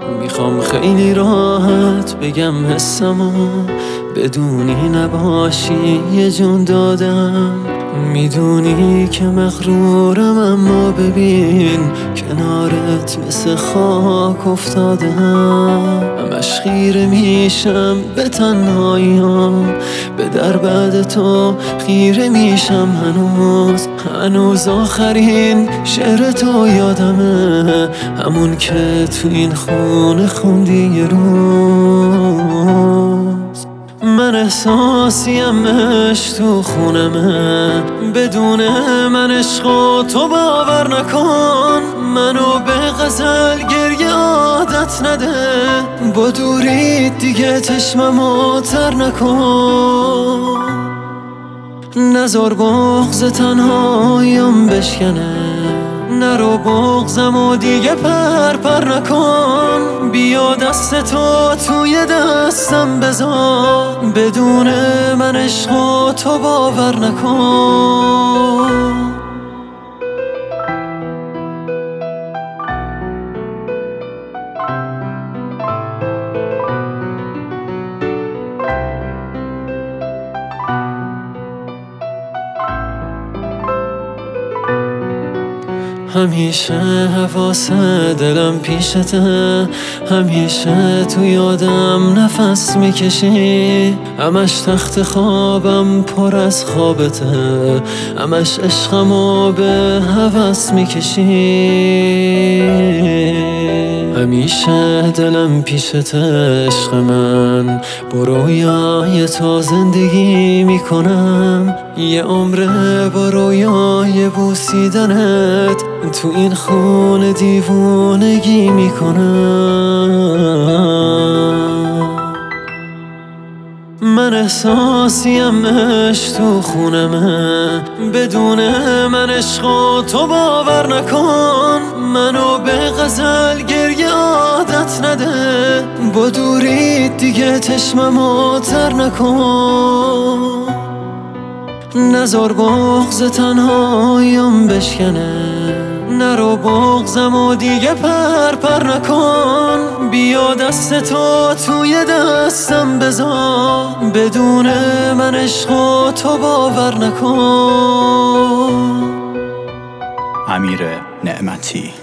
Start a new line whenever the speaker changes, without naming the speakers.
میخوام خیلی راحت بگم حسمو، بدونی نباشی یه جون دادم. میدونی که مغرورم اما ببین کنارت مثل خاک افتادم. همش خیره میشم به تنهاییام، به در بعد تو خیره میشم هنوز آخرین شعر تو یادمه، همون که تو این خونه خوندی یه روز. من احساسیم عشق تو خونمه، بدون من عشقو تو باور نکن. منو به غزل گریه عادت نده، با دورید دیگه چشممو تر نکن. نزار بغض تنهاییم بشکنه، نرو بغضمو دیگه پر نکن. بیا دست تو توی دستم بذار، بدون من عشقو تو باور نکن. همیشه حواس دلم پیشته، همیشه تو یادم نفس میکشی. همش تخت خوابم پر از خوابته، همش عشقمو به هوس میکشی. همیشه دلم پیشته عشق من، با رویای تو زندگی میکنم. یه عمره با رویای بوسیدنت تو این خونه دیوونگی میکنم. من احساسیم عشق تو خونمه، بدون من عشقو تو باور نکن. منو به غزل گریه عادت نده، با دورید دیگه چشممو تر نکن. نزار بغض تنهاییم بشکنه، نرو بغضمو دیگه پر نکن. بیا دست تو توی دستم بذار، بدون من عشقو تو باور نکن.
امیر نعمتی.